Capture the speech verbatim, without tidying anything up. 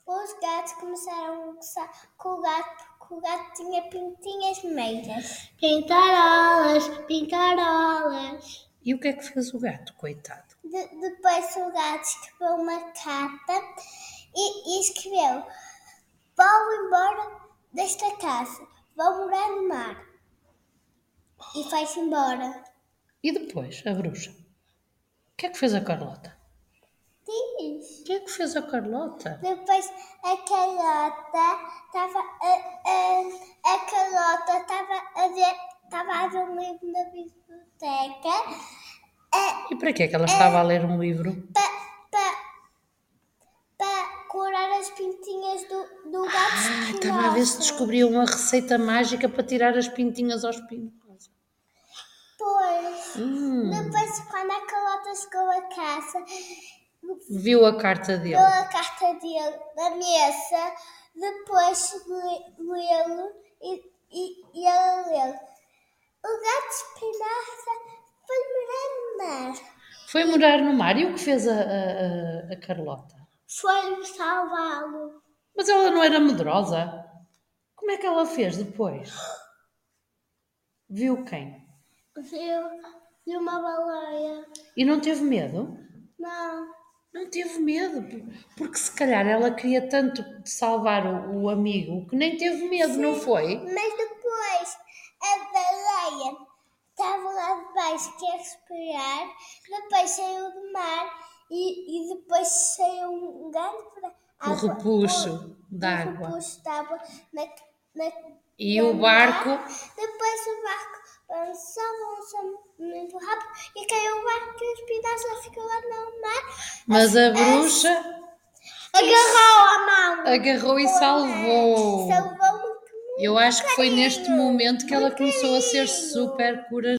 Os gatos começaram a gozar com o gato porque o gato tinha pintinhas meias. Pintarolas, pintarolas. E o que é que fez o gato, coitado? De, depois o gato escreveu uma carta e, e escreveu: vou embora desta casa, vou morar no mar. E foi-se embora. E depois, a bruxa? O que é que fez a Carlota? Diz. O que é que fez a Carlota? Depois a Carlota estava a, a, a Carlota estava a ver, estava a ver um livro na biblioteca. E para que é que ela estava a ler um livro? Para curar as pintinhas do, do gato Ah, espinhoso. estava a ver se descobria uma receita mágica para tirar as pintinhas aos espinhos. Pois. Hum. Depois, quando a Carlota chegou a casa, viu a carta dele. Viu a carta dele na mesa, depois lê-lo e, e, e ela leu. O gato espinhosa foi morar no mar. Foi morar no mar. E o que fez a, a, a Carlota? Foi salvá-lo. Mas ela não era medrosa. Como é que ela fez depois? Viu quem? Viu, viu uma baleia. E não teve medo? Não. Não teve medo, porque se calhar ela queria tanto salvar o, o amigo que nem teve medo, Sim, não foi? Mas depois a baleia estava lá debaixo, quer respirar, depois saiu do mar e, e depois saiu um grande O repuxo d'água. O repuxo d'água na, na, E na o barco? Mar. Depois o barco avançou, avançou muito rápido e caiu o barco e os pedaços ficou lá no mar. Mas a bruxa agarrou a mão. Agarrou e salvou. Salvou muito, muito Eu acho que foi carinho, neste momento que ela muito começou a ser carinho. super corajosa.